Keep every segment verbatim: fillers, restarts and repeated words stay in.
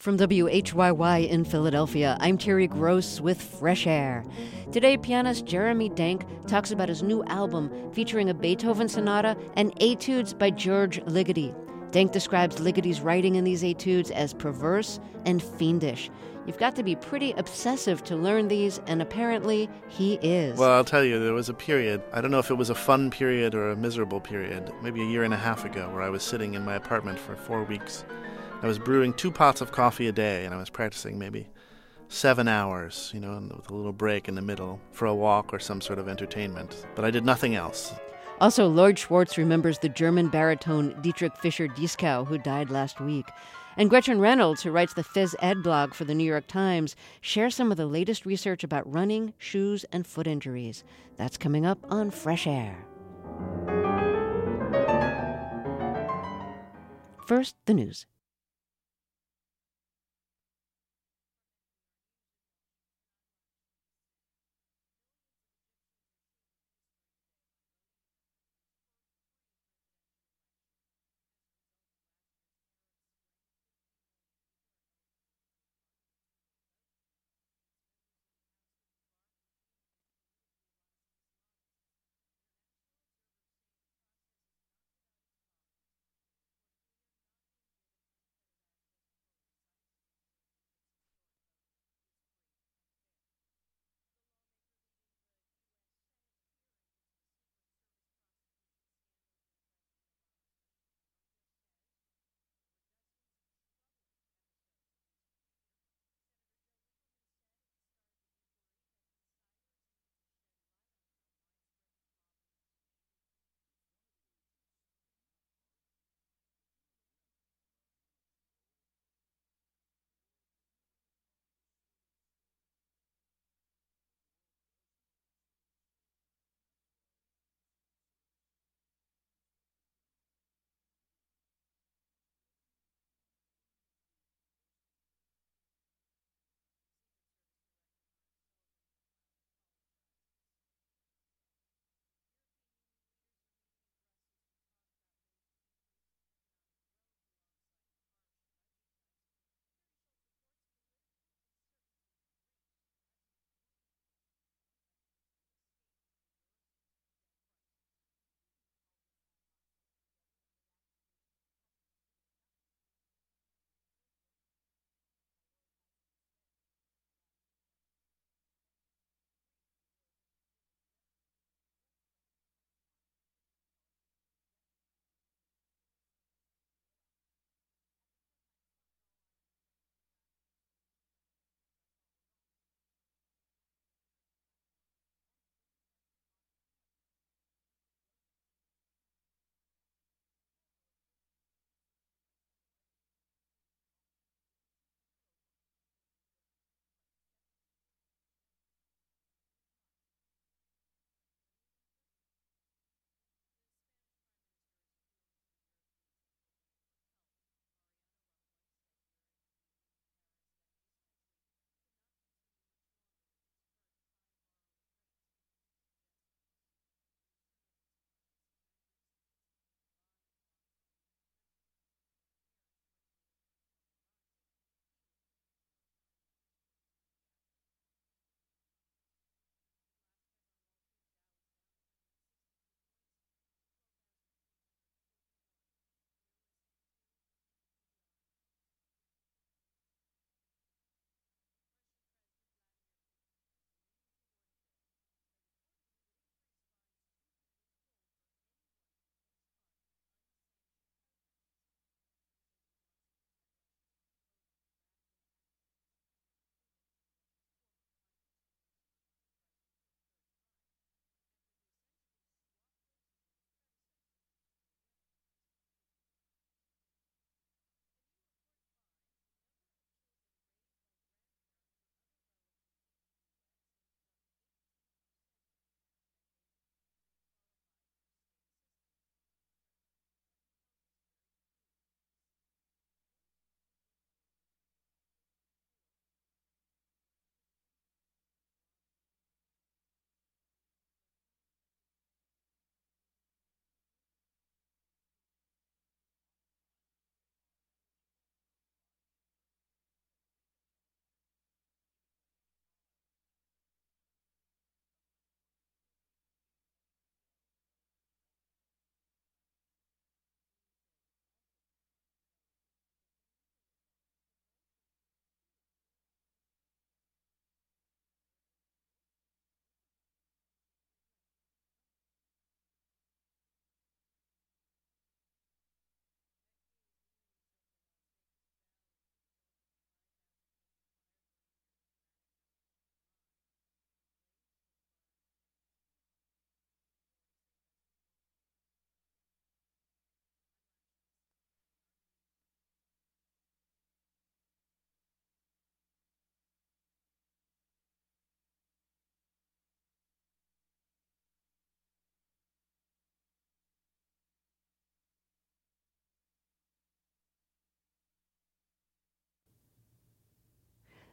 From W H Y Y in Philadelphia, I'm Terry Gross with Fresh Air. Today, pianist Jeremy Denk talks about his new album featuring a Beethoven sonata and etudes by George Ligeti. Denk describes Ligeti's writing in these etudes as perverse and fiendish. You've got to be pretty obsessive to learn these, and apparently he is. Well, I'll tell you, there was a period, I don't know if it was a fun period or a miserable period, maybe a year and a half ago, where I was sitting in my apartment for four weeks. I was brewing two pots of coffee a day, and I was practicing maybe seven hours, you know, with a little break in the middle for a walk or some sort of entertainment. But I did nothing else. Also, Lloyd Schwartz remembers the German baritone Dietrich Fischer-Dieskau, who died last week. And Gretchen Reynolds, who writes the Phys Ed blog for the New York Times, shares some of the latest research about running, shoes, and foot injuries. That's coming up on Fresh Air. First, the news.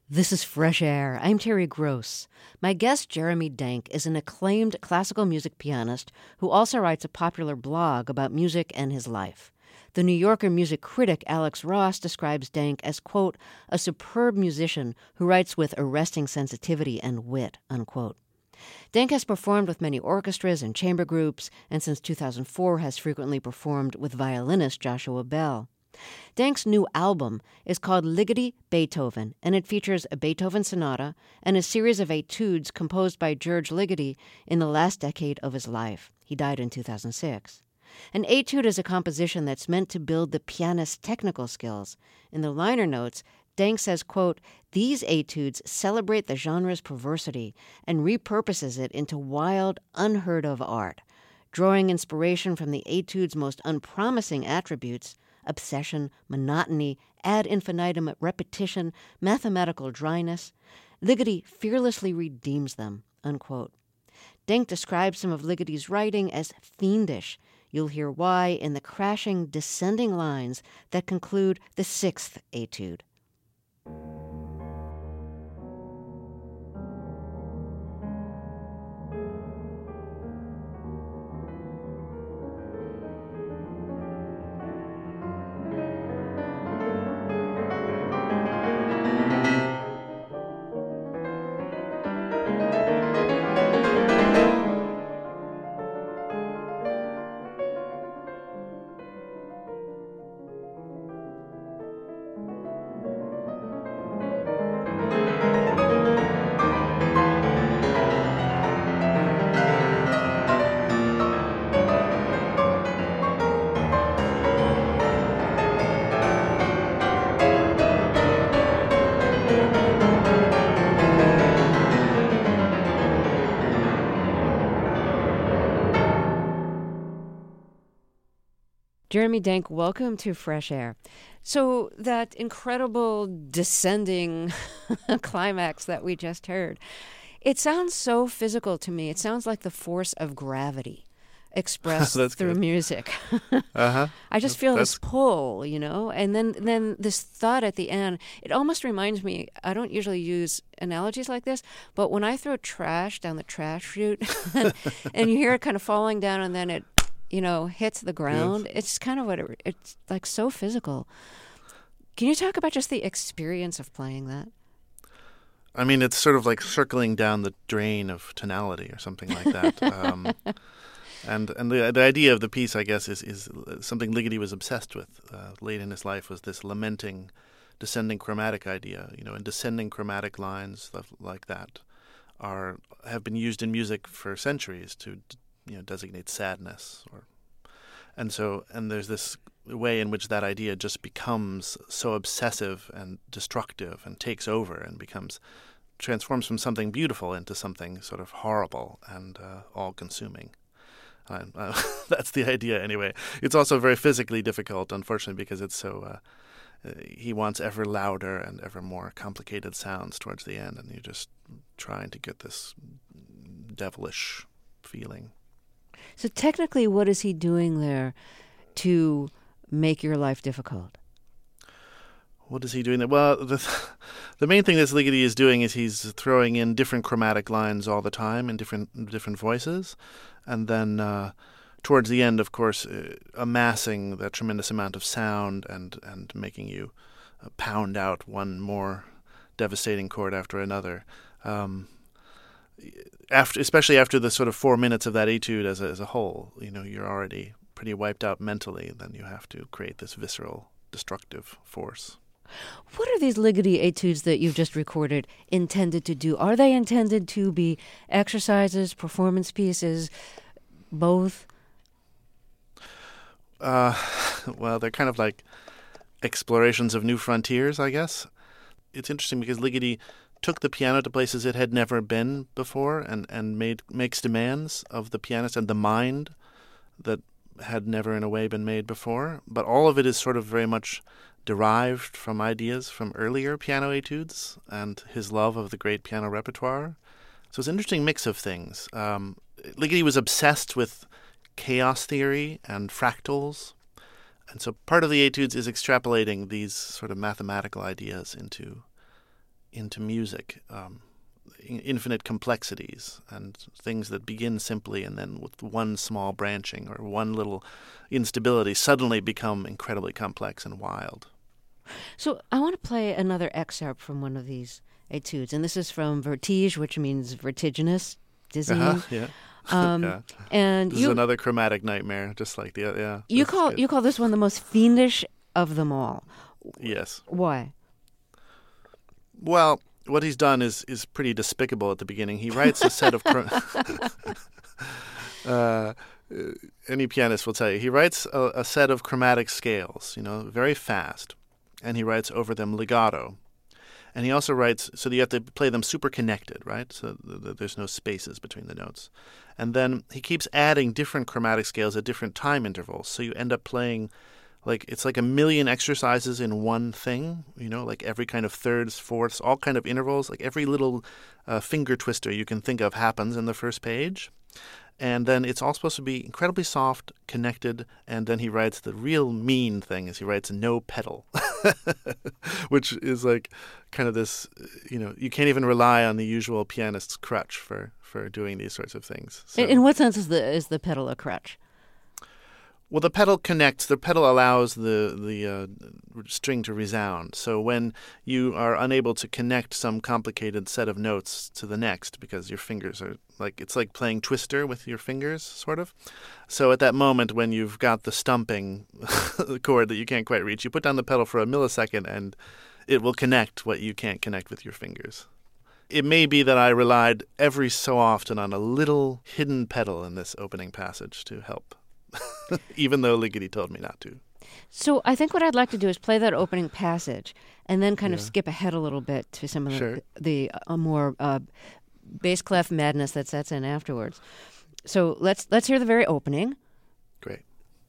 This is Fresh Air. I'm Terry Gross. My guest, Jeremy Denk, is an acclaimed classical music pianist who also writes a popular blog about music and his life. The New Yorker music critic Alex Ross describes Denk as, quote, a superb musician who writes with arresting sensitivity and wit, unquote. Denk has performed with many orchestras and chamber groups, and since two thousand four has frequently performed with violinist Joshua Bell. Denk's new album is called Ligeti Beethoven, and it features a Beethoven sonata and a series of etudes composed by George Ligeti in the last decade of his life. He died in two thousand six. An etude is a composition that's meant to build the pianist's technical skills. In the liner notes, Denk says, quote, these etudes celebrate the genre's perversity and repurposes it into wild, unheard-of art, drawing inspiration from the etude's most unpromising attributes, obsession, monotony, ad infinitum repetition, mathematical dryness. Ligeti fearlessly redeems them, unquote. Denk describes some of Ligeti's writing as fiendish. You'll hear why in the crashing, descending lines that conclude the sixth etude. Jeremy Denk, welcome to Fresh Air. So that incredible descending climax that we just heard, it sounds so physical to me. It sounds like the force of gravity expressed through good. music. uh-huh. I just feel That's... this pull, you know, and then, then this thud at the end. It almost reminds me, I don't usually use analogies like this, but when I throw trash down the trash chute and, and you hear it kind of falling down and then it you know, hits the ground. Yes. It's kind of what it, it's like so physical. Can you talk about just the experience of playing that? I mean, it's sort of like circling down the drain of tonality or something like that. um, and and the the idea of the piece, I guess, is, is something Ligeti was obsessed with uh, late in his life, was this lamenting, descending chromatic idea. You know, and descending chromatic lines, stuff like that, are have been used in music for centuries to you know, designate sadness, or, and so, and there's this way in which that idea just becomes so obsessive and destructive and takes over and becomes, transforms from something beautiful into something sort of horrible and uh, all-consuming. Uh, uh, that's the idea, anyway. It's also very physically difficult, unfortunately, because it's so. Uh, he wants ever louder and ever more complicated sounds towards the end, and you're just trying to get this devilish feeling. So technically, what is he doing there to make your life difficult? What is he doing there? Well, the the main thing that Ligeti is doing is he's throwing in different chromatic lines all the time in different different voices, and then uh, towards the end, of course, uh, amassing that tremendous amount of sound and and making you uh, pound out one more devastating chord after another. Um, After, especially after the sort of four minutes of that etude as a, as a whole, you know, you're already pretty wiped out mentally. Then you have to create this visceral, destructive force. What are these Ligeti etudes that you've just recorded intended to do? Are they intended to be exercises, performance pieces, both? Uh, well, they're kind of like explorations of new frontiers, I guess. It's interesting because Ligeti took the piano to places it had never been before, and, and made makes demands of the pianist and the mind that had never in a way been made before. But all of it is sort of very much derived from ideas from earlier piano etudes and his love of the great piano repertoire. So it's an interesting mix of things. Um, Ligeti was obsessed with chaos theory and fractals. And so part of the etudes is extrapolating these sort of mathematical ideas into into music, um, infinite complexities and things that begin simply and then with one small branching or one little instability suddenly become incredibly complex and wild. So I want to play another excerpt from one of these etudes, and this is from Vertige, which means vertiginous, dizzying. Uh-huh, yeah. Um, yeah. And this you, is another chromatic nightmare, just like the other. Yeah. You call you call this one the most fiendish of them all. Yes. Why? Well, what he's done is is pretty despicable at the beginning. He writes a set of chrom- uh, any pianist will tell you he writes a, a set of chromatic scales, you know, very fast, and he writes over them legato. And he also writes, so you have to play them super connected, right? So th- th- there's no spaces between the notes. And then he keeps adding different chromatic scales at different time intervals. So you end up playing, like, it's like a million exercises in one thing, you know, like every kind of thirds, fourths, all kind of intervals, like every little uh, finger twister you can think of happens in the first page. And then it's all supposed to be incredibly soft, connected, and then he writes the real mean thing is he writes no pedal, which is like kind of this, you know, you can't even rely on the usual pianist's crutch for, for doing these sorts of things. So, In, in what sense is the is the pedal a crutch? well, the pedal connects, the pedal allows the, the uh, string to resound. So when you are unable to connect some complicated set of notes to the next because your fingers are like, it's like playing Twister with your fingers, sort of. So at that moment when you've got the stumping chord that you can't quite reach, you put down the pedal for a millisecond and it will connect what you can't connect with your fingers. It may be that I relied every so often on a little hidden pedal in this opening passage to help. Even though Ligeti told me not to. So I think what I'd like to do is play that opening passage and then kind yeah. of skip ahead a little bit to some of sure. the, the uh, more uh, bass clef madness that sets in afterwards. So let's let's hear the very opening. Great.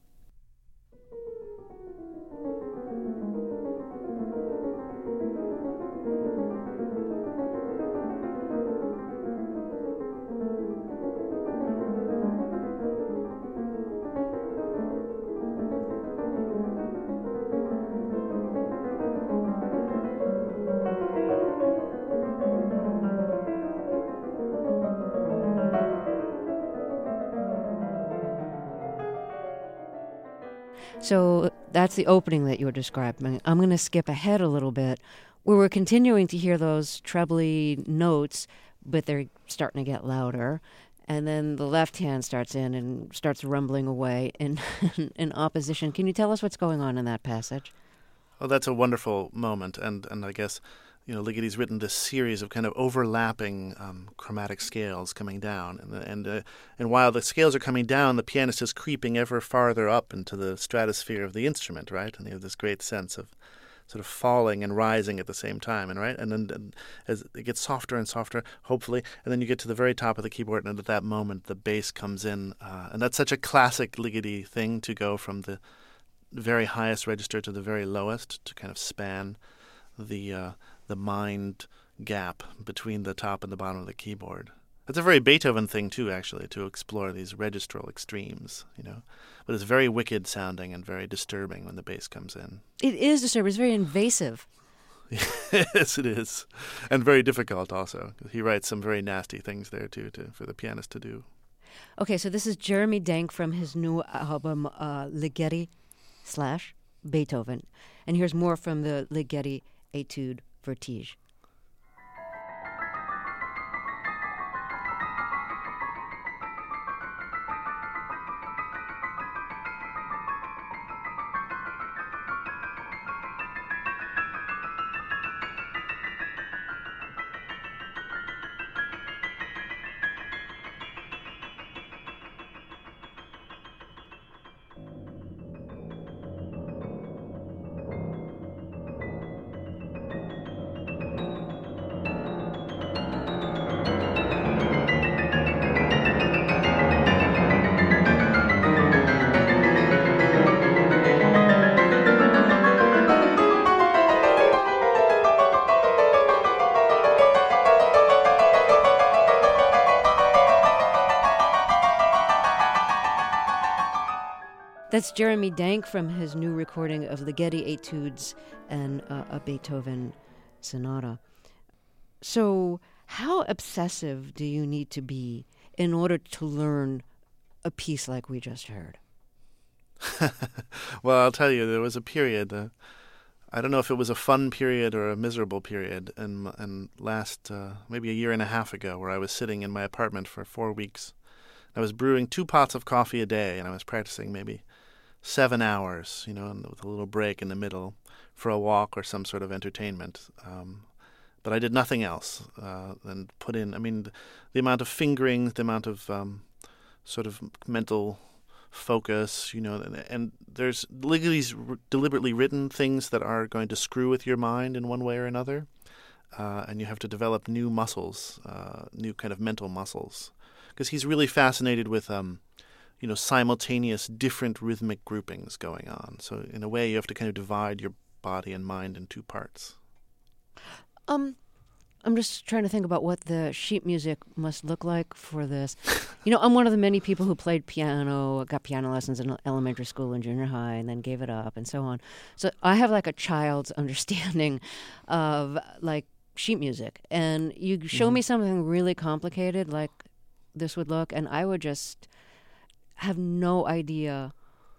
So that's the opening that you were describing. I'm going to skip ahead a little bit where we're continuing to hear those trebly notes, but they're starting to get louder. And then the left hand starts in and starts rumbling away in, in opposition. Can you tell us what's going on in that passage? Well, that's a wonderful moment. And, and I guess, you know, Ligeti's written this series of kind of overlapping um, chromatic scales coming down. And and, uh, and while the scales are coming down, the pianist is creeping ever farther up into the stratosphere of the instrument, right? And you have this great sense of sort of falling and rising at the same time, and right? And then and as it gets softer and softer, hopefully, and then you get to the very top of the keyboard, and at that moment, the bass comes in. Uh, and that's such a classic Ligeti thing, to go from the very highest register to the very lowest, to kind of span the uh, the mind gap between the top and the bottom of the keyboard. It's a very Beethoven thing too, actually, to explore these registral extremes, you know. But it's very wicked sounding and very disturbing when the bass comes in. It is disturbing. It's very invasive. Yes, it is, and very difficult also. He writes some very nasty things there too, to, for the pianist to do. Okay, so this is Jeremy Denk from his new album uh, Ligeti slash Beethoven, and here's more from the Ligeti Etude Vertige. That's Jeremy Denk from his new recording of Ligeti Etudes and uh, a Beethoven Sonata. So how obsessive do you need to be in order to learn a piece like we just heard? Well, I'll tell you, there was a period. Uh, I don't know if it was a fun period or a miserable period, and and last uh, maybe a year and a half ago, where I was sitting in my apartment for four weeks. I was brewing two pots of coffee a day, and I was practicing maybe seven hours, you know, and with a little break in the middle for a walk or some sort of entertainment. Um, but I did nothing else uh, than put in. I mean, the, the amount of fingerings, the amount of um, sort of mental focus, you know, and, and there's these r- deliberately written things that are going to screw with your mind in one way or another, uh, and you have to develop new muscles, uh, new kind of mental muscles, because he's really fascinated with, um, you know, simultaneous different rhythmic groupings going on. So in a way, you have to kind of divide your body and mind in two parts. Um, I'm just trying to think about what the sheet music must look like for this. You know, I'm one of the many people who played piano, got piano lessons in elementary school and junior high, and then gave it up and so on. So I have like a child's understanding of like sheet music. And you show Mm-hmm. me something really complicated like this would look, and I would just have no idea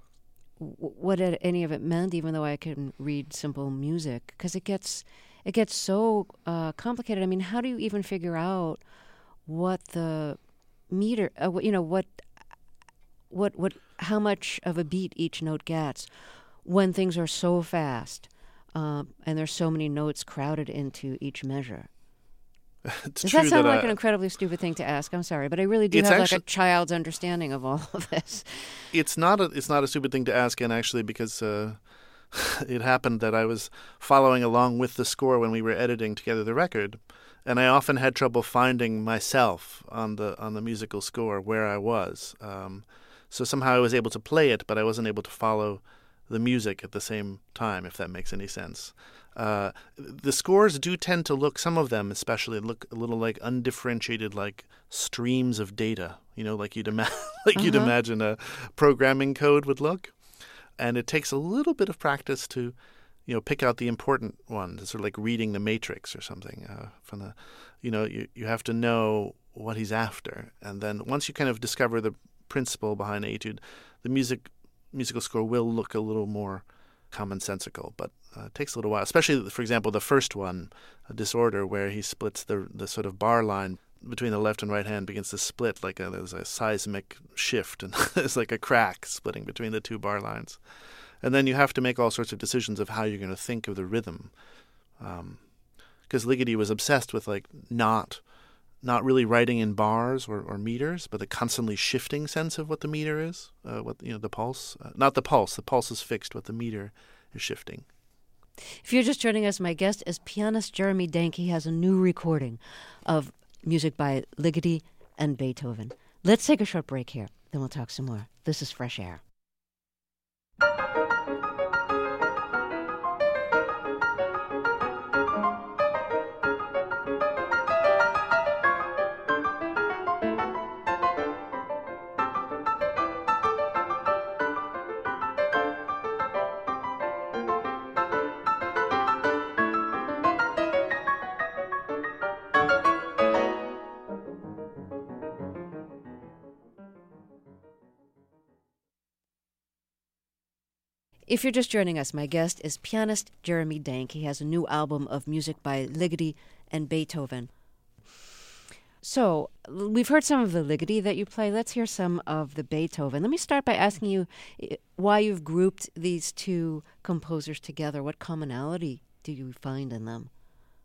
w- what it, any of it meant, even though I can read simple music, because it gets... It gets so uh, complicated. I mean, how do you even figure out what the meter, uh, you know, what, what, what, how much of a beat each note gets when things are so fast um, and there's so many notes crowded into each measure? It's Does true that sound that like I, an incredibly stupid thing to ask? I'm sorry, but I really do It's have actu- like a child's understanding of all of this. it's not a it's not a stupid thing to ask, and actually because. Uh, It happened that I was following along with the score when we were editing together the record, and I often had trouble finding myself on the on the musical score where I was. Um, so somehow I was able to play it, but I wasn't able to follow the music at the same time, if that makes any sense. Uh, the scores do tend to look, some of them especially, look a little like undifferentiated, like streams of data. You know, like you'd ima- like you'd Uh-huh. imagine a programming code would look. And it takes a little bit of practice to, you know, pick out the important ones. It's sort of like reading the Matrix or something. Uh, from the, you know, you you have to know what he's after, and then once you kind of discover the principle behind the etude, the music musical score will look a little more commonsensical. But uh, it takes a little while. Especially, for example, the first one, a Disorder, where he splits the the sort of bar line between the left and right hand begins to split like a, there's a seismic shift, and there's like a crack splitting between the two bar lines. And then you have to make all sorts of decisions of how you're going to think of the rhythm. Because um, Ligeti was obsessed with like not not really writing in bars or, or meters, but the constantly shifting sense of what the meter is, uh, what you know, the pulse. Uh, not the pulse. The pulse is fixed, but the meter is shifting. If you're just joining us, my guest is pianist Jeremy Denk. He has a new recording of music by Ligeti and Beethoven. Let's take a short break here, then we'll talk some more. This is Fresh Air. If you're just joining us, my guest is pianist Jeremy Denk. He has a new album of music by Ligeti and Beethoven. So, we've heard some of the Ligeti that you play. Let's hear some of the Beethoven. Let me start by asking you why you've grouped these two composers together. What commonality do you find in them?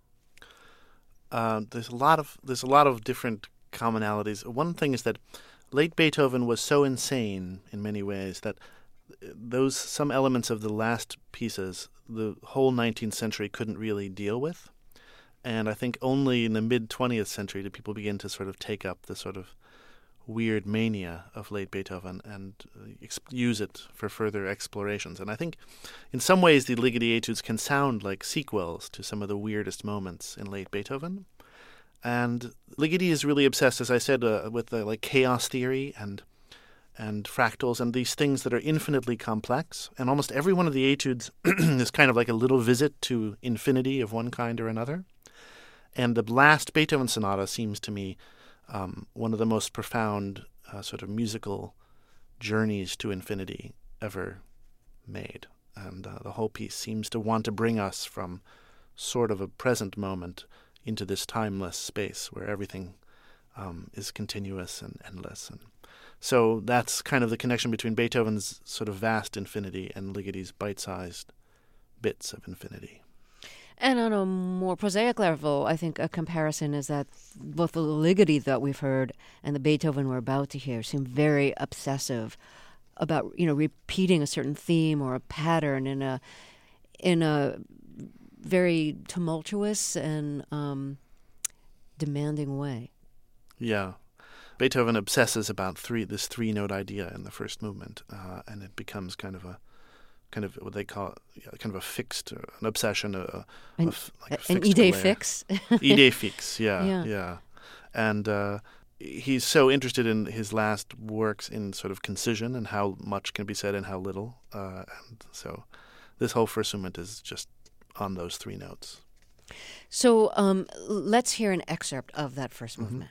Uh, there's a lot of there's a lot of different commonalities. One thing is that late Beethoven was so insane in many ways that those some elements of the last pieces the whole nineteenth century couldn't really deal with. And I think only in the mid-twentieth century did people begin to sort of take up the sort of weird mania of late Beethoven and uh, ex- use it for further explorations. And I think in some ways the Ligeti etudes can sound like sequels to some of the weirdest moments in late Beethoven. And Ligeti is really obsessed, as I said, uh, with uh, like chaos theory and and fractals and these things that are infinitely complex. And almost every one of the etudes is kind of like a little visit to infinity of one kind or another. And the last Beethoven sonata seems to me um, one of the most profound uh, sort of musical journeys to infinity ever made. And uh, the whole piece seems to want to bring us from sort of a present moment into this timeless space where everything um, is continuous and endless. And so that's kind of the connection between Beethoven's sort of vast infinity and Ligoti's bite-sized bits of infinity. And on a more prosaic level, I think a comparison is that both the Ligeti that we've heard and the Beethoven we're about to hear seem very obsessive about, you know, repeating a certain theme or a pattern in a in a very tumultuous and um, demanding way. Yeah. Beethoven obsesses about three this three-note idea in the first movement, uh, and it becomes kind of a kind of what they call yeah, kind of a fixed, uh, an obsession, a, a, an, a, like a an idée fixe. Idée fixe, yeah, yeah, yeah. And uh, he's so interested in his last works in sort of concision and how much can be said and how little. Uh, and so this whole first movement is just on those three notes. So um, let's hear an excerpt of that first mm-hmm. movement.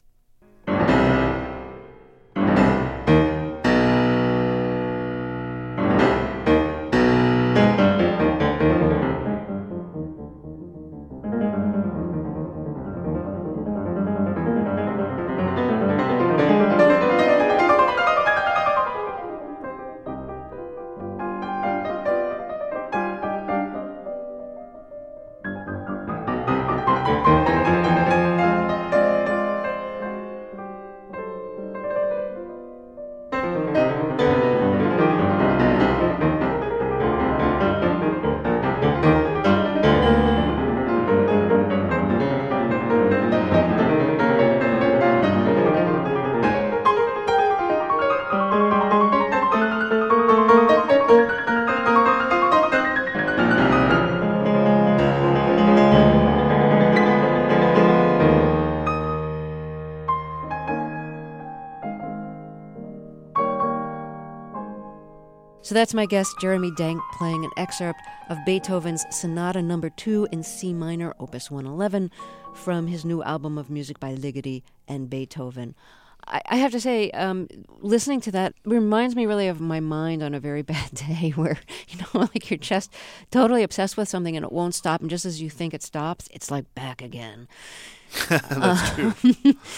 So that's my guest, Jeremy Denk, playing an excerpt of Beethoven's Sonata Number Two in C minor, Opus one eleven, from his new album of music by Ligeti and Beethoven. I, I have to say, um, listening to that reminds me really of my mind on a very bad day where, you know, like you're just totally obsessed with something and it won't stop, and just as you think it stops, it's like back again. That's uh, true.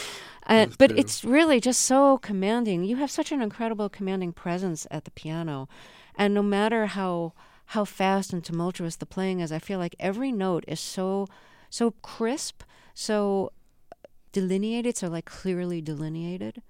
And, but it's really just so commanding. You have such an incredible commanding presence at the piano. And no matter how how fast and tumultuous the playing is, I feel like every note is so so crisp, so delineated, so like clearly delineated.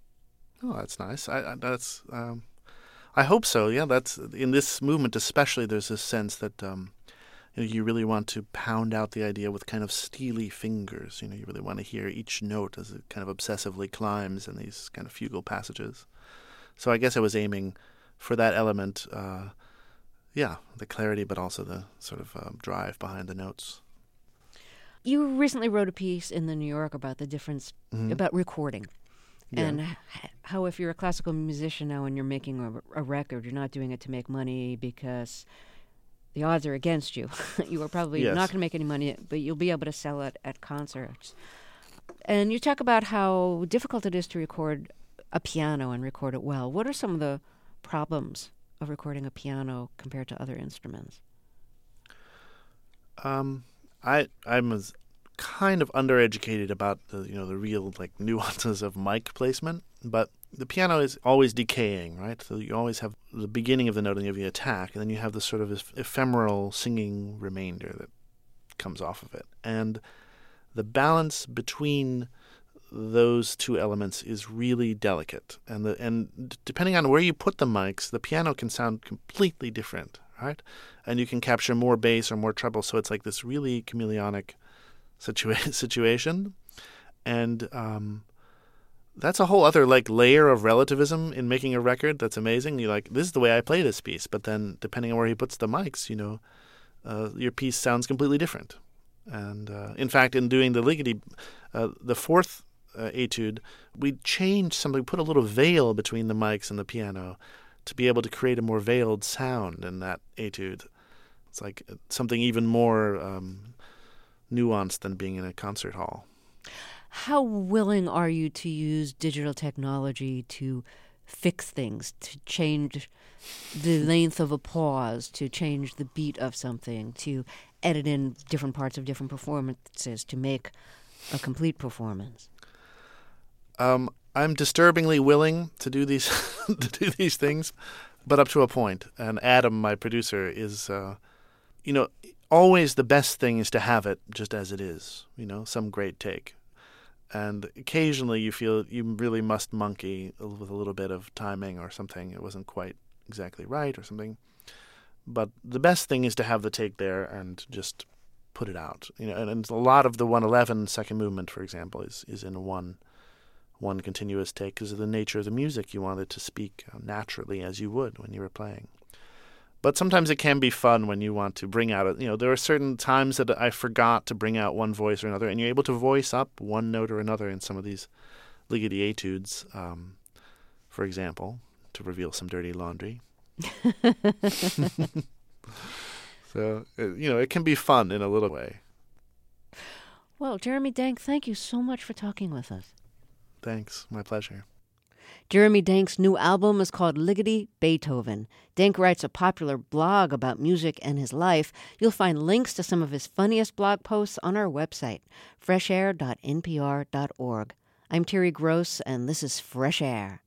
Oh, that's nice. I, I that's um, I hope so. Yeah, that's in this movement especially. There's this sense that um, you know, you really want to pound out the idea with kind of steely fingers. You know, you really want to hear each note as it kind of obsessively climbs in these kind of fugal passages. So I guess I was aiming for that element. Uh, yeah, the clarity, but also the sort of uh, drive behind the notes. You recently wrote a piece in the New York about the difference mm-hmm. about recording. Yeah. And h- how if you're a classical musician now and you're making a, a record, you're not doing it to make money because the odds are against you. You are probably yes. not going to make any money, but you'll be able to sell it at concerts. And you talk about how difficult it is to record a piano and record it well. What are some of the problems of recording a piano compared to other instruments? Um, I I'm as kind of undereducated about the you know the real like nuances of mic placement, but the piano is always decaying, right? So you always have the beginning of the note and you have the attack, and then you have this sort of ephemeral singing remainder that comes off of it. And the balance between those two elements is really delicate. And the and depending on where you put the mics, the piano can sound completely different, right? And you can capture more bass or more treble, so it's like this really chameleonic situa- situation. And um that's a whole other like layer of relativism in making a record that's amazing. You're like, this is the way I play this piece, but then depending on where he puts the mics, you know, uh, your piece sounds completely different. And uh, in fact, in doing the Ligeti, uh, the fourth uh, etude, we changed something, put a little veil between the mics and the piano to be able to create a more veiled sound in that etude. It's like something even more um, nuanced than being in a concert hall. How willing are you to use digital technology to fix things, to change the length of a pause, to change the beat of something, to edit in different parts of different performances to make a complete performance? Um, I'm disturbingly willing to do these to do these things, but up to a point. And Adam, my producer, is, uh, you know, always the best thing is to have it just as it is, you know, some great take. And occasionally you feel you really must monkey with a little bit of timing or something. It wasn't quite exactly right or something. But the best thing is to have the take there and just put it out. You know, and, and a lot of the one eleven second movement, for example, is, is in one one continuous take because of the nature of the music. You want it to speak naturally as you would when you were playing. But sometimes it can be fun when you want to bring out, a, you know, there are certain times that I forgot to bring out one voice or another, and you're able to voice up one note or another in some of these Ligeti etudes, um, for example, to reveal some dirty laundry. So, you know, it can be fun in a little way. Well, Jeremy Denk, thank you so much for talking with us. Thanks. My pleasure. Jeremy Denk's new album is called Ligeti Beethoven. Denk writes a popular blog about music and his life. You'll find links to some of his funniest blog posts on our website, fresh air dot n p r dot org. I'm Terry Gross, and this is Fresh Air.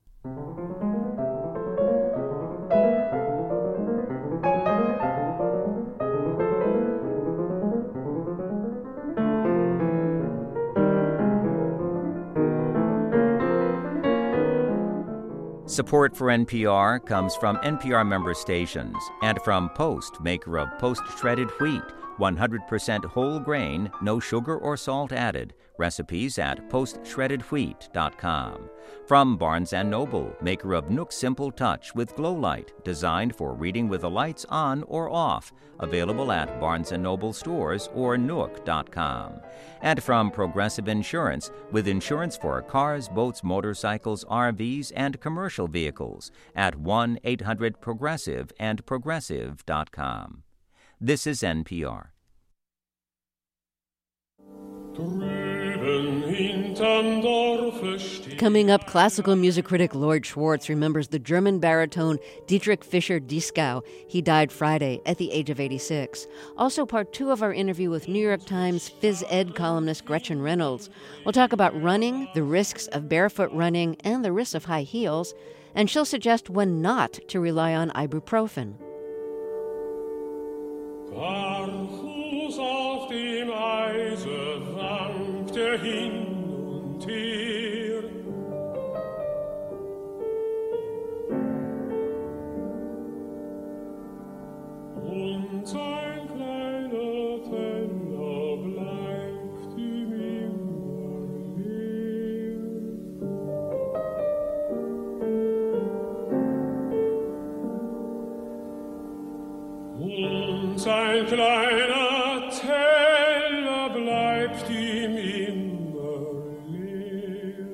Support for N P R comes from N P R member stations and from Post, maker of post-shredded wheat, one hundred percent whole grain, no sugar or salt added. Recipes at post shredded wheat dot com. From Barnes and Noble, maker of Nook Simple Touch with Glow Light, designed for reading with the lights on or off. Available at Barnes and Noble stores or nook dot com. And from Progressive Insurance, with insurance for cars, boats, motorcycles, R Vs, and commercial vehicles at one eight hundred progressive and progressive dot com. This is N P R. Coming up, classical music critic Lloyd Schwartz remembers the German baritone Dietrich Fischer-Dieskau. He died Friday at the age of eighty-six. Also, part two of our interview with New York Times phys ed columnist Gretchen Reynolds. We'll talk about running, the risks of barefoot running, and the risks of high heels. And she'll suggest when not to rely on ibuprofen. Fuß auf dem Eise wankte hin und her. Und sein kleiner Teller bleibt ihm immer leer. Und sein kleiner Teller bleibt ihm immer leer.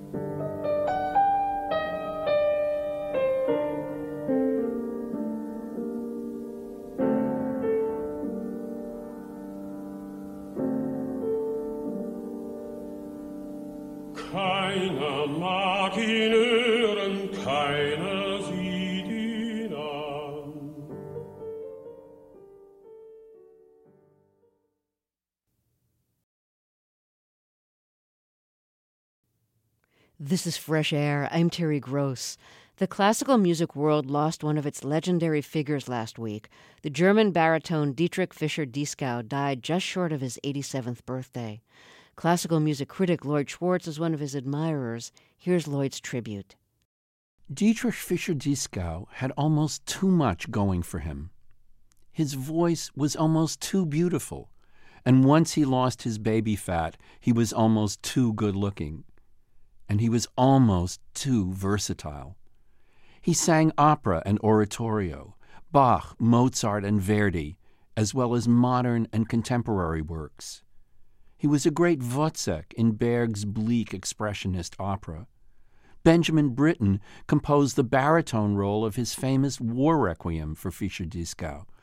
Keiner mag ihn hören, keiner sieht ihn an. This is Fresh Air. I'm Terry Gross. The classical music world lost one of its legendary figures last week. The German baritone Dietrich Fischer-Dieskau died just short of his eighty-seventh birthday. Classical music critic Lloyd Schwartz is one of his admirers. Here's Lloyd's tribute. Dietrich Fischer-Dieskau had almost too much going for him. His voice was almost too beautiful, and once he lost his baby fat, he was almost too good-looking. And he was almost too versatile. He sang opera and oratorio, Bach, Mozart, and Verdi, as well as modern and contemporary works. He was a great Wozzeck in Berg's bleak expressionist opera. Benjamin Britten composed the baritone role of his famous war requiem for Fischer-Dieskau,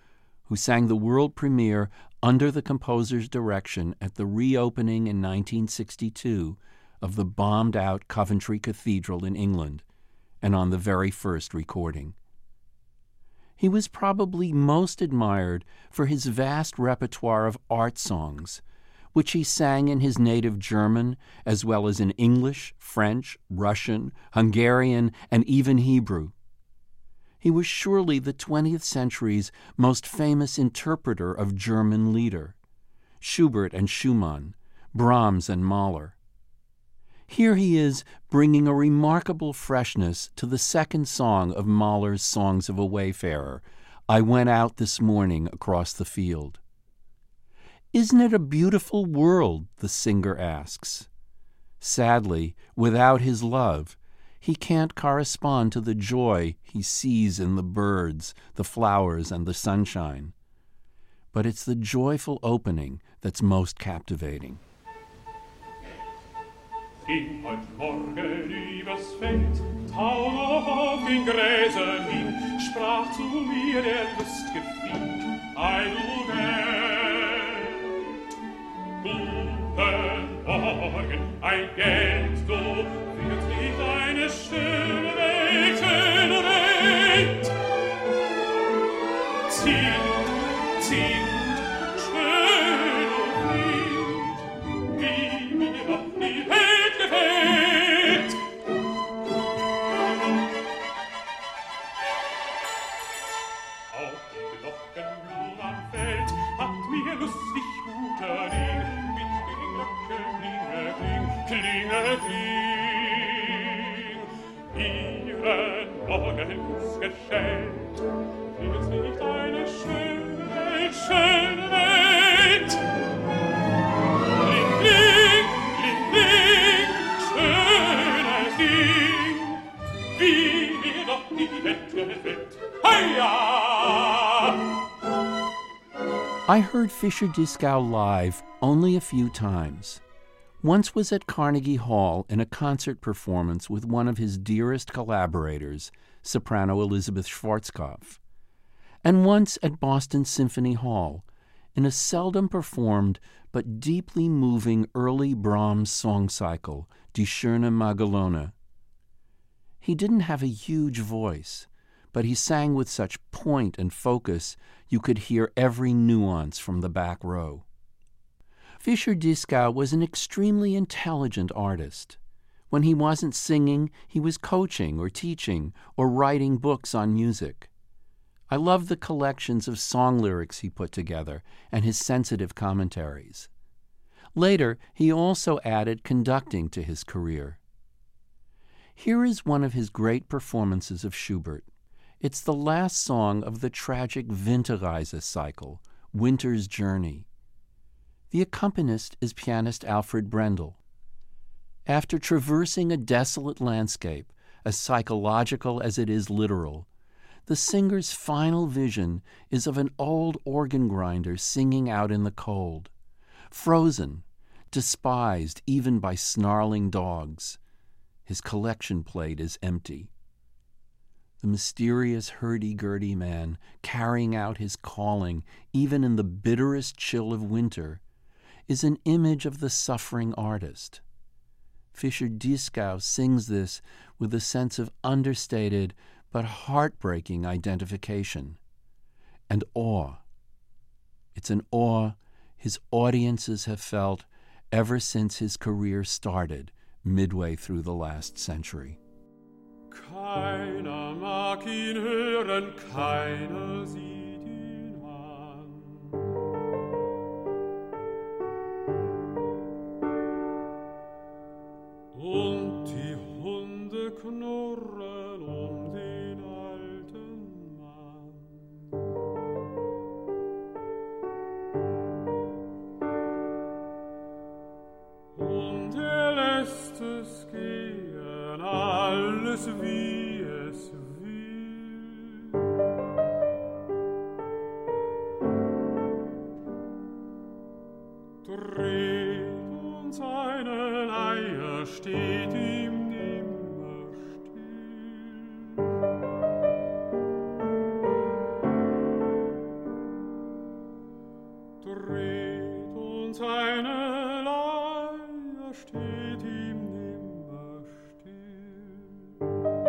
who sang the world premiere under the composer's direction at the reopening in nineteen sixty-two of the bombed-out Coventry Cathedral in England, and on the very first recording. He was probably most admired for his vast repertoire of art songs, which he sang in his native German, as well as in English, French, Russian, Hungarian, and even Hebrew. He was surely the twentieth century's most famous interpreter of German lieder, Schubert and Schumann, Brahms and Mahler. Here he is bringing a remarkable freshness to the second song of Mahler's Songs of a Wayfarer, I Went Out This Morning Across the Field. Isn't it a beautiful world, the singer asks. Sadly, without his love, he can't correspond to the joy he sees in the birds, the flowers, and the sunshine. But it's the joyful opening that's most captivating. Ging heut Morgen übers Feld, Tau auf den Gräsern hin, sprach zu mir der lustge Vieh, ei du Welt. Guten Morgen, ein Geld, du wird nicht eine schöne Welt, schöne Welt. Zieh, zieh, schön und wild, wie mir noch die Welt gefällt. Auf die Glockenblumen am Feld hat mir lustig guter Ding mit Glocke, Klinge, Kling, Klinge, Kling. Ihren Morgensgeschenk ist nicht eine schöne Welt, schöne Welt. Kling, kling, kling, kling, schönes Ding, wie mir doch die Welt gefällt. Heia! I heard Fischer Dieskau live only a few times. Once was at Carnegie Hall in a concert performance with one of his dearest collaborators, soprano Elizabeth Schwarzkopf, and once at Boston Symphony Hall in a seldom performed but deeply moving early Brahms song cycle, Die Schöne Magelone. He didn't have a huge voice, but he sang with such point and focus you could hear every nuance from the back row. Fischer Dieskau was an extremely intelligent artist. When he wasn't singing, he was coaching or teaching or writing books on music. I love the collections of song lyrics he put together and his sensitive commentaries. Later, he also added conducting to his career. Here is one of his great performances of Schubert. It's the last song of the tragic Winterreise cycle, Winter's Journey. The accompanist is pianist Alfred Brendel. After traversing a desolate landscape, as psychological as it is literal, the singer's final vision is of an old organ grinder singing out in the cold, frozen, despised even by snarling dogs. His collection plate is empty. The mysterious hurdy-gurdy man, carrying out his calling even in the bitterest chill of winter, is an image of the suffering artist. Fischer Dieskau sings this with a sense of understated but heartbreaking identification and awe. It's an awe his audiences have felt ever since his career started midway through the last century. Keiner mag ihn hören, keiner sieht ihn an. Und die Hunde knurren um den alten Mann. Und er lässt es gehen, alles wie es will. Dreht uns eine Leier, steht ihm nimmer still. Leier steht ihm nimmer still.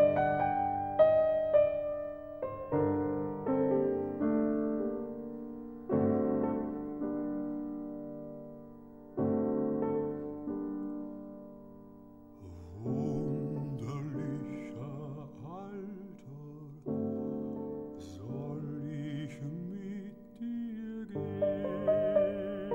Wunderlicher Alter, soll ich mit dir gehen?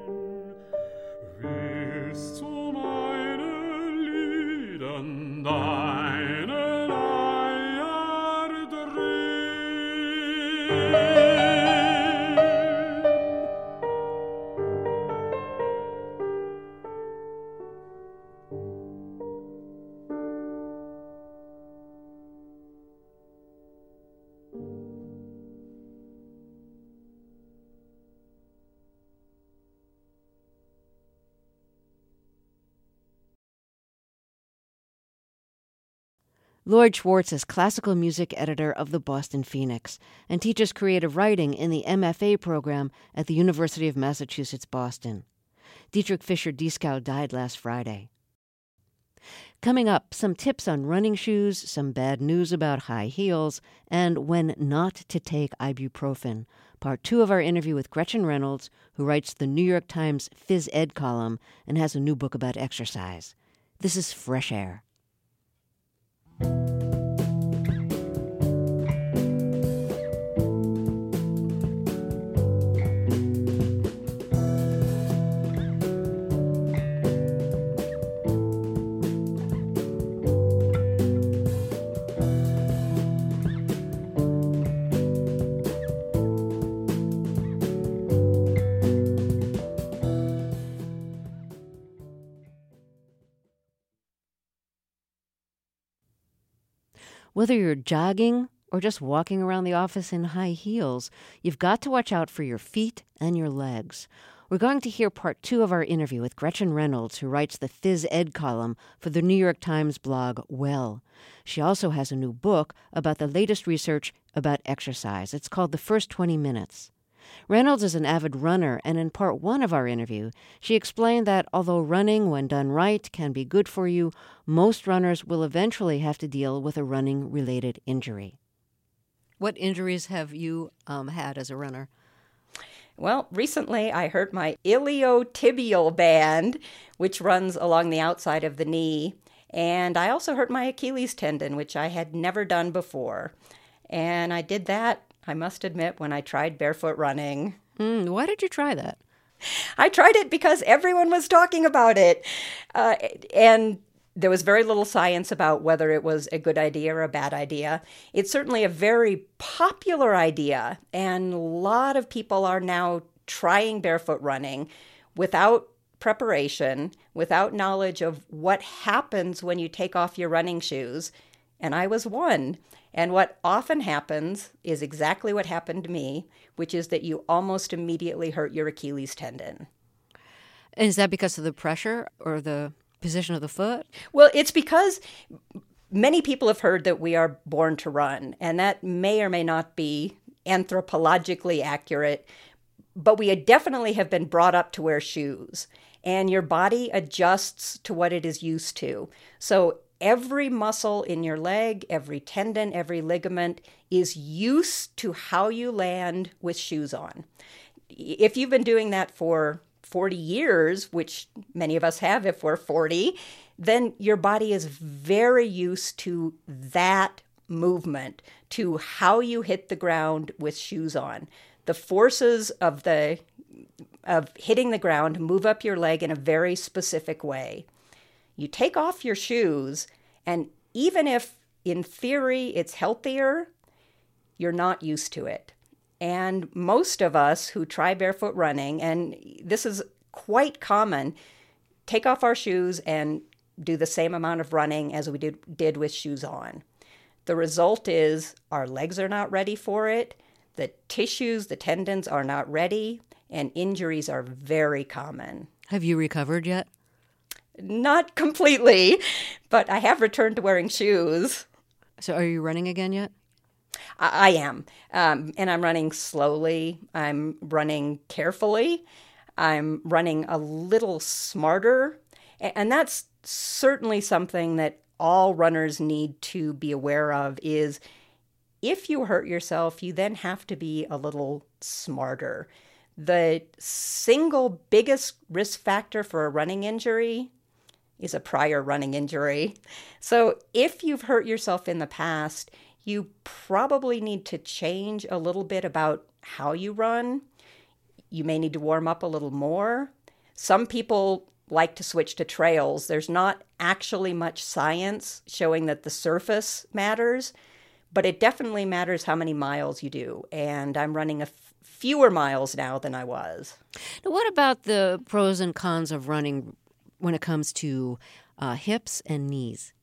Willst du meine Liedern deine Leier drehen? Lloyd Schwartz is classical music editor of the Boston Phoenix and teaches creative writing in the M F A program at the University of Massachusetts, Boston. Dietrich Fischer-Dieskau died last Friday. Coming up, some tips on running shoes, some bad news about high heels, and when not to take ibuprofen. Part two of our interview with Gretchen Reynolds, who writes the New York Times Phys Ed column and has a new book about exercise. This is Fresh Air. Whether you're jogging or just walking around the office in high heels, you've got to watch out for your feet and your legs. We're going to hear part two of our interview with Gretchen Reynolds, who writes the Phys Ed column for the New York Times blog Well. She also has a new book about the latest research about exercise. It's called The First twenty minutes. Reynolds is an avid runner, and in part one of our interview, she explained that although running, when done right, can be good for you, most runners will eventually have to deal with a running-related injury. What injuries have you um, had as a runner? Well, recently I hurt my iliotibial band, which runs along the outside of the knee, and I also hurt my Achilles tendon, which I had never done before. And I did that, I must admit, when I tried barefoot running. Mm, why did you try that? I tried it because everyone was talking about it. Uh, and there was very little science about whether it was a good idea or a bad idea. It's certainly a very popular idea, and a lot of people are now trying barefoot running without preparation, without knowledge of what happens when you take off your running shoes. And I was one. And what often happens is exactly what happened to me, which is that you almost immediately hurt your Achilles tendon. And is that because of the pressure or the position of the foot? Well, it's because many people have heard that we are born to run, and that may or may not be anthropologically accurate, but we definitely have been brought up to wear shoes, and your body adjusts to what it is used to. So every muscle in your leg, every tendon, every ligament is used to how you land with shoes on. If you've been doing that for forty years, which many of us have if we're forty, then your body is very used to that movement, to how you hit the ground with shoes on. The forces of the of hitting the ground move up your leg in a very specific way. You take off your shoes, and even if in theory it's healthier, you're not used to it. And most of us who try barefoot running, and this is quite common, take off our shoes and do the same amount of running as we did, did with shoes on. The result is our legs are not ready for it, the tissues, the tendons are not ready, and injuries are very common. Have you recovered yet? Not completely, but I have returned to wearing shoes. So are you running again yet? I, I am, um, and I'm running slowly. I'm running carefully. I'm running a little smarter. And that's certainly something that all runners need to be aware of is if you hurt yourself, you then have to be a little smarter. The single biggest risk factor for a running injury is a prior running injury. So if you've hurt yourself in the past, you probably need to change a little bit about how you run. You may need to warm up a little more. Some people like to switch to trails. There's not actually much science showing that the surface matters, but it definitely matters how many miles you do. And I'm running a f- fewer miles now than I was. Now, what about the pros and cons of running when it comes to uh, hips and knees?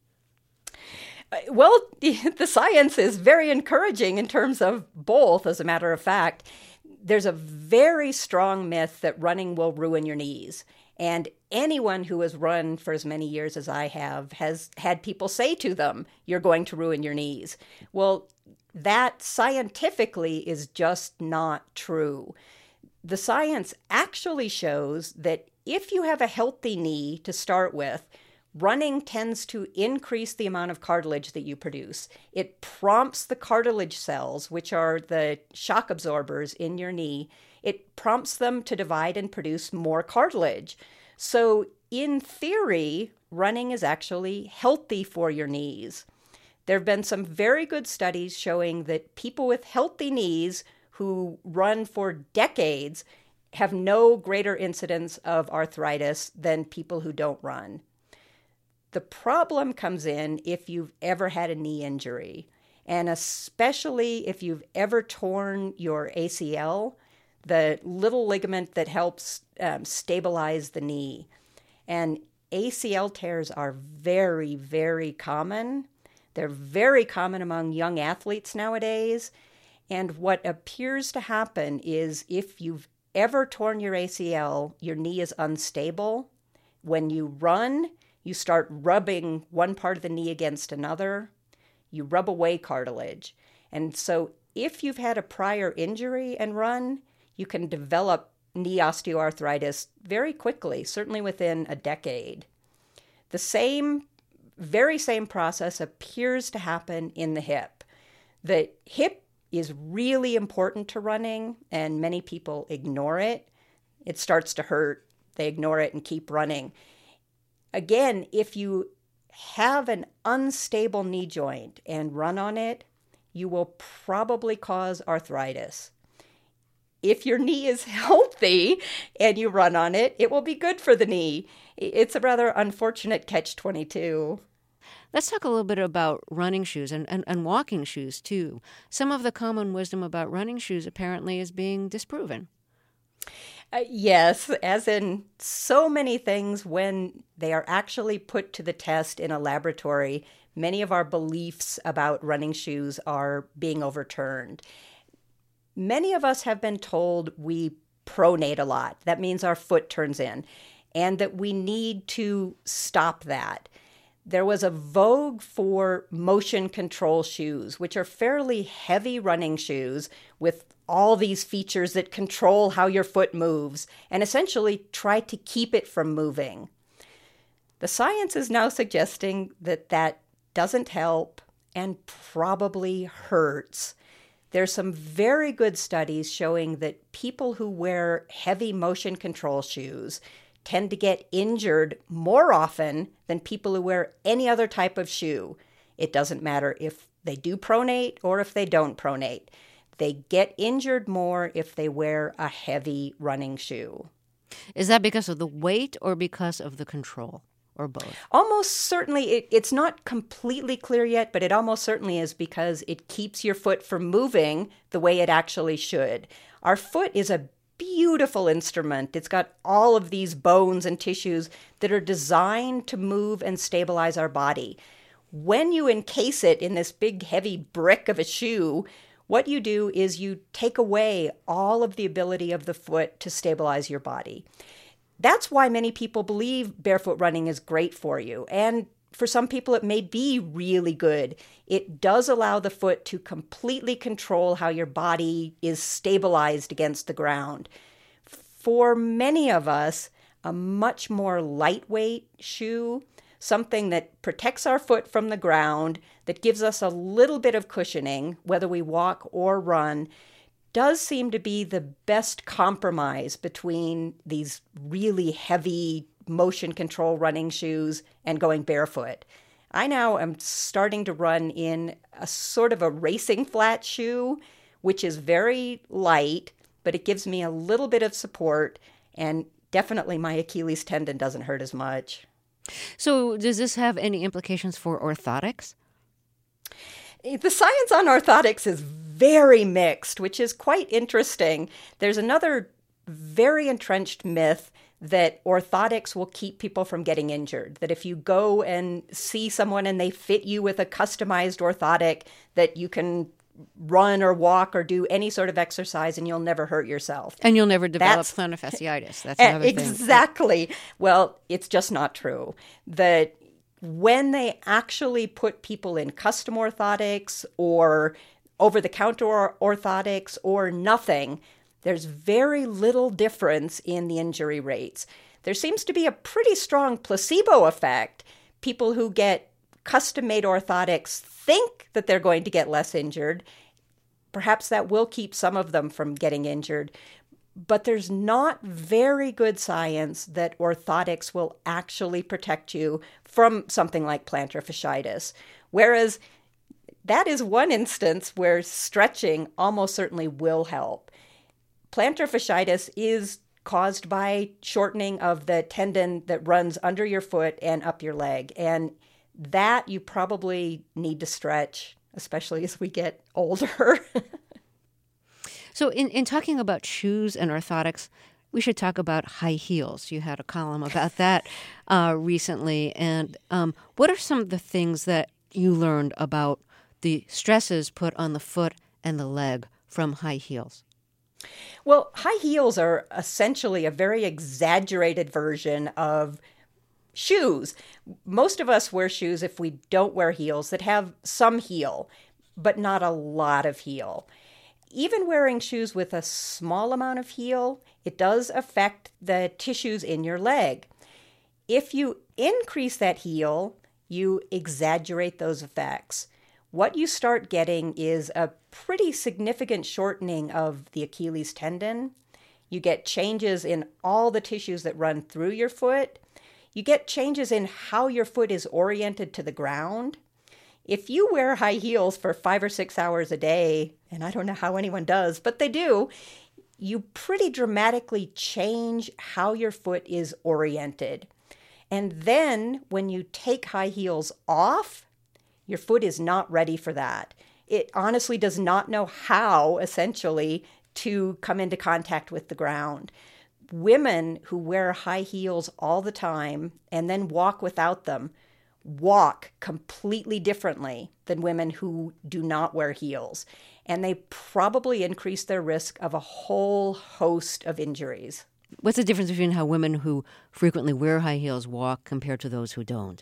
Well, the science is very encouraging in terms of both, as a matter of fact. There's a very strong myth that running will ruin your knees. And anyone who has run for as many years as I have has had people say to them, you're going to ruin your knees. Well, that scientifically is just not true. The science actually shows that if you have a healthy knee to start with, running tends to increase the amount of cartilage that you produce. It prompts the cartilage cells, which are the shock absorbers in your knee, it prompts them to divide and produce more cartilage. So in theory, running is actually healthy for your knees. There have been some very good studies showing that people with healthy knees who run for decades have no greater incidence of arthritis than people who don't run. The problem comes in if you've ever had a knee injury, and especially if you've ever torn your A C L, the little ligament that helps um, stabilize the knee. And A C L tears are very, very common. They're very common among young athletes nowadays. And what appears to happen is if you've ever torn your A C L, your knee is unstable. When you run, you start rubbing one part of the knee against another. You rub away cartilage. And so if you've had a prior injury and run, you can develop knee osteoarthritis very quickly, certainly within a decade. The same, very same process appears to happen in the hip. The hip is really important to running, and many people ignore it. It starts to hurt. They ignore it and keep running. Again, if you have an unstable knee joint and run on it, you will probably cause arthritis. If your knee is healthy and you run on it, it will be good for the knee. It's a rather unfortunate catch twenty-two. Let's talk a little bit about running shoes and, and, and walking shoes, too. Some of the common wisdom about running shoes apparently is being disproven. Uh, yes, as in so many things, when they are actually put to the test in a laboratory, many of our beliefs about running shoes are being overturned. Many of us have been told we pronate a lot. That means our foot turns in, and that we need to stop that. There was a vogue for motion control shoes, which are fairly heavy running shoes with all these features that control how your foot moves and essentially try to keep it from moving. The science is now suggesting that that doesn't help and probably hurts. There's some very good studies showing that people who wear heavy motion control shoes tend to get injured more often than people who wear any other type of shoe. It doesn't matter if they do pronate or if they don't pronate. They get injured more if they wear a heavy running shoe. Is that because of the weight or because of the control, or both? Almost certainly, it, it's not completely clear yet, but it almost certainly is because it keeps your foot from moving the way it actually should. Our foot is a beautiful instrument. It's got all of these bones and tissues that are designed to move and stabilize our body. When you encase it in this big, heavy brick of a shoe, what you do is you take away all of the ability of the foot to stabilize your body. That's why many people believe barefoot running is great for you. And for some people, it may be really good. It does allow the foot to completely control how your body is stabilized against the ground. For many of us, a much more lightweight shoe, something that protects our foot from the ground, that gives us a little bit of cushioning, whether we walk or run, does seem to be the best compromise between these really heavy motion control running shoes and going barefoot. I now am starting to run in a sort of a racing flat shoe, which is very light, but it gives me a little bit of support, and definitely my Achilles tendon doesn't hurt as much. So does this have any implications for orthotics? The science on orthotics is very mixed, which is quite interesting. There's another very entrenched myth that orthotics will keep people from getting injured, that if you go and see someone and they fit you with a customized orthotic, that you can run or walk or do any sort of exercise and you'll never hurt yourself. And you'll never develop That's, plantar fasciitis. That's another exactly. thing. Exactly. Well, it's just not true. That when they actually put people in custom orthotics or over-the-counter orthotics or nothing, there's very little difference in the injury rates. There seems to be a pretty strong placebo effect. People who get custom-made orthotics think that they're going to get less injured. Perhaps that will keep some of them from getting injured. But there's not very good science that orthotics will actually protect you from something like plantar fasciitis. Whereas that is one instance where stretching almost certainly will help. Plantar fasciitis is caused by shortening of the tendon that runs under your foot and up your leg. And that you probably need to stretch, especially as we get older. So in, in talking about shoes and orthotics, we should talk about high heels. You had a column about that uh, recently. And um, what are some of the things that you learned about the stresses put on the foot and the leg from high heels? Well, high heels are essentially a very exaggerated version of shoes. Most of us wear shoes, if we don't wear heels, that have some heel, but not a lot of heel. Even wearing shoes with a small amount of heel, it does affect the tissues in your leg. If you increase that heel, you exaggerate those effects. What you start getting is a pretty significant shortening of the Achilles tendon. You get changes in all the tissues that run through your foot. You get changes in how your foot is oriented to the ground. If you wear high heels for five or six hours a day, and I don't know how anyone does, but they do, you pretty dramatically change how your foot is oriented. And then when you take high heels off, your foot is not ready for that. It honestly does not know how, essentially, to come into contact with the ground. Women who wear high heels all the time and then walk without them walk completely differently than women who do not wear heels. And they probably increase their risk of a whole host of injuries. What's the difference between how women who frequently wear high heels walk compared to those who don't?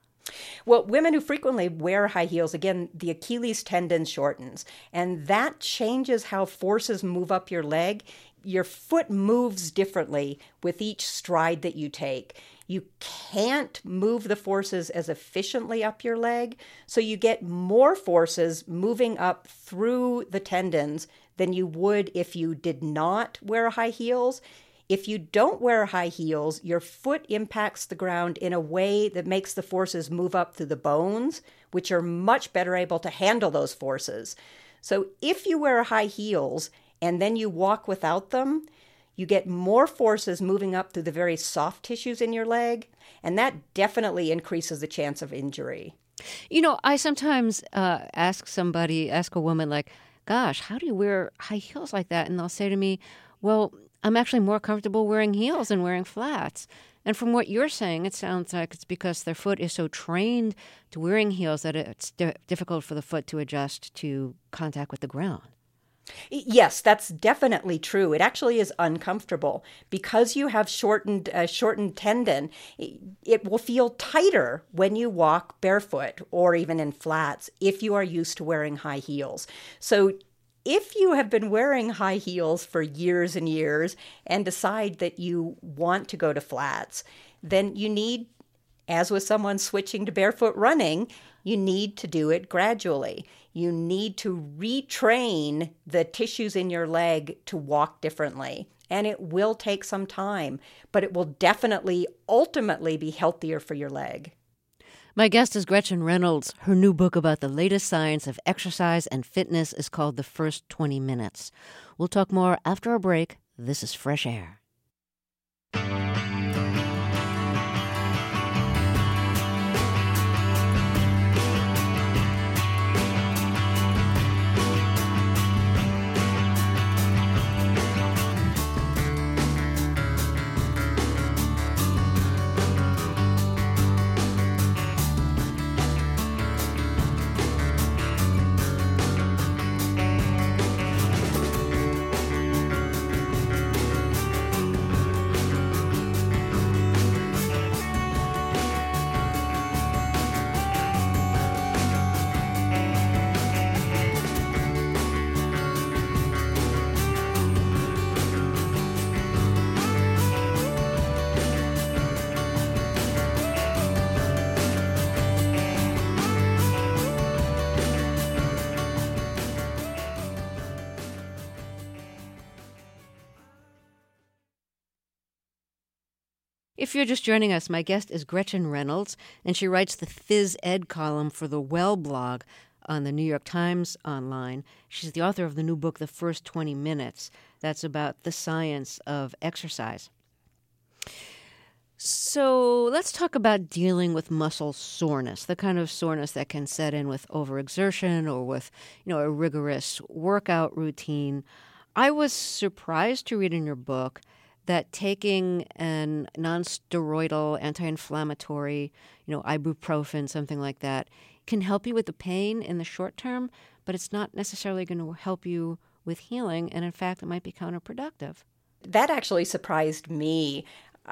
Well, women who frequently wear high heels, again, the Achilles tendon shortens, and that changes how forces move up your leg. Your foot moves differently with each stride that you take. You can't move the forces as efficiently up your leg, so you get more forces moving up through the tendons than you would if you did not wear high heels. If you don't wear high heels, your foot impacts the ground in a way that makes the forces move up through the bones, which are much better able to handle those forces. So if you wear high heels and then you walk without them, you get more forces moving up through the very soft tissues in your leg, and that definitely increases the chance of injury. You know, I sometimes uh, ask somebody, ask a woman like, gosh, how do you wear high heels like that? And they'll say to me, well, I'm actually more comfortable wearing heels than wearing flats. And from what you're saying, it sounds like it's because their foot is so trained to wearing heels that it's di- difficult for the foot to adjust to contact with the ground. Yes, that's definitely true. It actually is uncomfortable because you have shortened uh, shortened tendon. It will feel tighter when you walk barefoot or even in flats if you are used to wearing high heels. So If you have been wearing high heels for years and years and decide that you want to go to flats, then you need, as with someone switching to barefoot running, you need to do it gradually. You need to retrain the tissues in your leg to walk differently. And it will take some time, but it will definitely, ultimately be healthier for your leg. My guest is Gretchen Reynolds. Her new book about the latest science of exercise and fitness is called The First twenty minutes. We'll talk more after a break. This is Fresh Air. If you're just joining us, my guest is Gretchen Reynolds, and she writes the Phys Ed column for the Well blog on the New York Times online. She's the author of the new book, The First twenty minutes. That's about the science of exercise. So let's talk about dealing with muscle soreness, the kind of soreness that can set in with overexertion or with, you know, a rigorous workout routine. I was surprised to read in your book that taking an non-steroidal anti-inflammatory, you know, ibuprofen, something like that, can help you with the pain in the short term, but it's not necessarily going to help you with healing, and in fact, it might be counterproductive. That actually surprised me.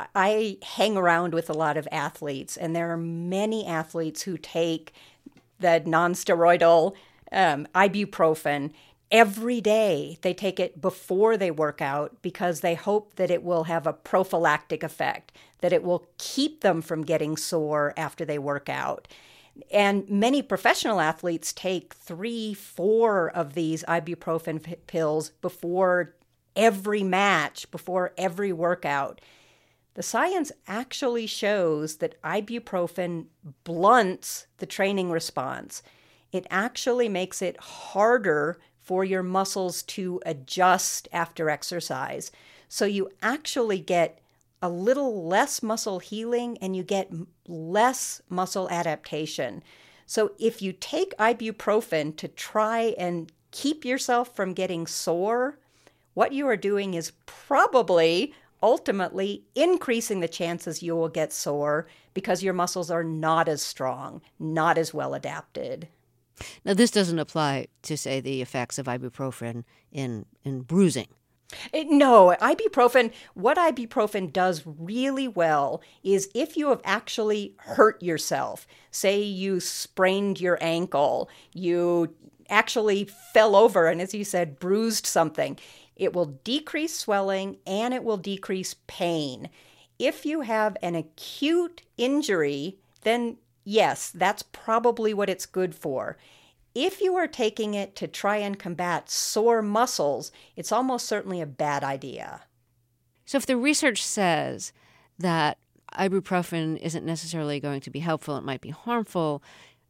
I hang around with a lot of athletes, and there are many athletes who take the non-steroidal um, ibuprofen every day. They take it before they work out because they hope that it will have a prophylactic effect, that it will keep them from getting sore after they work out. And many professional athletes take three, four of these ibuprofen p- pills before every match, before every workout. The science actually shows that ibuprofen blunts the training response. It actually makes it harder for your muscles to adjust after exercise. So you actually get a little less muscle healing and you get less muscle adaptation. So if you take ibuprofen to try and keep yourself from getting sore, what you are doing is probably ultimately increasing the chances you will get sore because your muscles are not as strong, not as well adapted. Now, this doesn't apply to, say, the effects of ibuprofen in, in bruising. It, no, ibuprofen, what ibuprofen does really well is if you have actually hurt yourself, say you sprained your ankle, you actually fell over and, as you said, bruised something, it will decrease swelling and it will decrease pain. If you have an acute injury, then yes, that's probably what it's good for. If you are taking it to try and combat sore muscles, it's almost certainly a bad idea. So if the research says that ibuprofen isn't necessarily going to be helpful, it might be harmful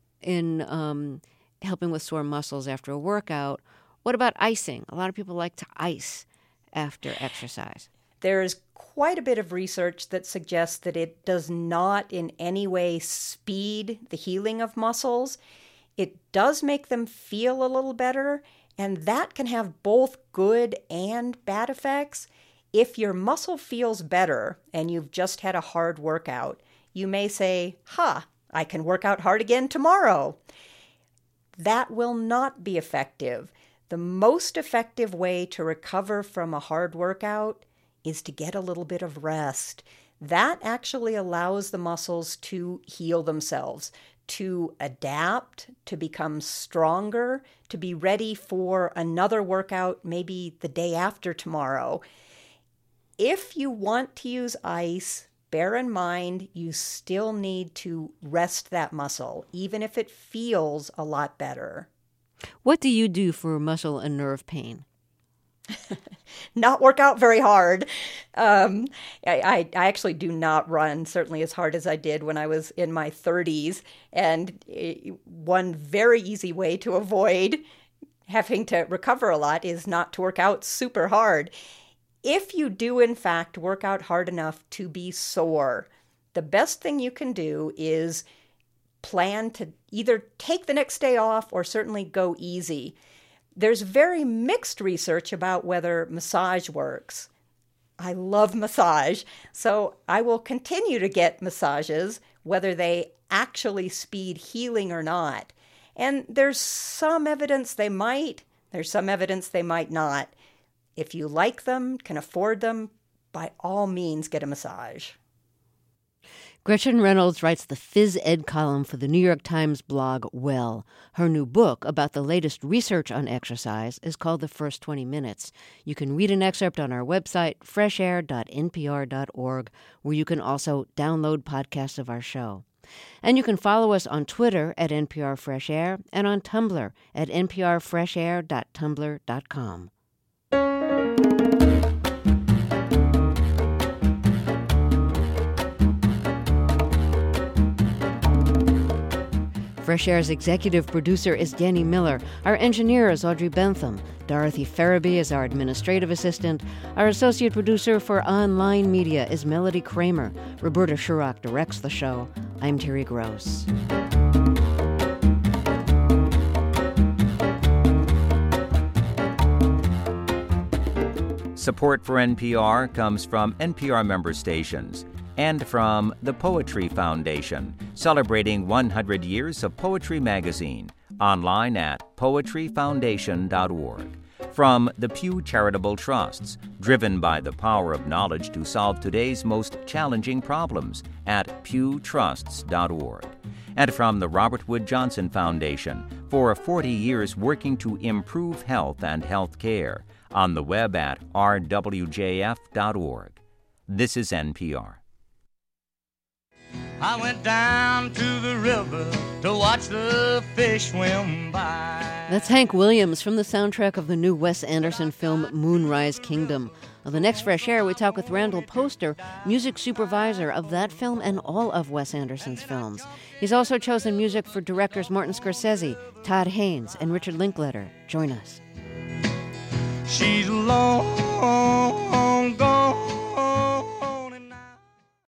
in um, helping with sore muscles after a workout, what about icing? A lot of people like to ice after exercise. There's quite a bit of research that suggests that it does not in any way speed the healing of muscles. It does make them feel a little better, and that can have both good and bad effects. If your muscle feels better and you've just had a hard workout, you may say, ha, I can work out hard again tomorrow. That will not be effective. The most effective way to recover from a hard workout is to get a little bit of rest. That actually allows the muscles to heal themselves, to adapt, to become stronger, to be ready for another workout maybe the day after tomorrow. If you want to use ice, bear in mind you still need to rest that muscle, even if it feels a lot better. What do you do for muscle and nerve pain? Not work out very hard. Um, I, I, I actually do not run certainly as hard as I did when I was in my thirties. And one very easy way to avoid having to recover a lot is not to work out super hard. If you do, in fact, work out hard enough to be sore, the best thing you can do is plan to either take the next day off or certainly go easy. There's very mixed research about whether massage works. I love massage, so I will continue to get massages, whether they actually speed healing or not. And there's some evidence they might, there's some evidence they might not. If you like them, can afford them, by all means get a massage. Gretchen Reynolds writes the phys ed column for the New York Times blog Well. Her new book about the latest research on exercise is called The First twenty minutes. You can read an excerpt on our website, fresh air dot n p r dot org, where you can also download podcasts of our show. And you can follow us on Twitter at N P R Fresh Air and on Tumblr at n p r fresh air dot tumblr dot com. Fresh Air's executive producer is Danny Miller. Our engineer is Audrey Bentham. Dorothy Farabee is our administrative assistant. Our associate producer for online media is Melody Kramer. Roberta Shurrock directs the show. I'm Terry Gross. Support for N P R comes from N P R member stations and from the Poetry Foundation, celebrating one hundred years of Poetry Magazine, online at poetry foundation dot org. From the Pew Charitable Trusts, driven by the power of knowledge to solve today's most challenging problems, at pew trusts dot org. And from the Robert Wood Johnson Foundation, for forty years working to improve health and health care, on the web at r w j f dot org. This is N P R. I went down to the river to watch the fish swim by. That's Hank Williams from the soundtrack of the new Wes Anderson film Moonrise Kingdom. On the next Fresh Air, we talk with Randall Poster, music supervisor of that film and all of Wes Anderson's films. He's also chosen music for directors Martin Scorsese, Todd Haynes, and Richard Linklater. Join us. She's long gone.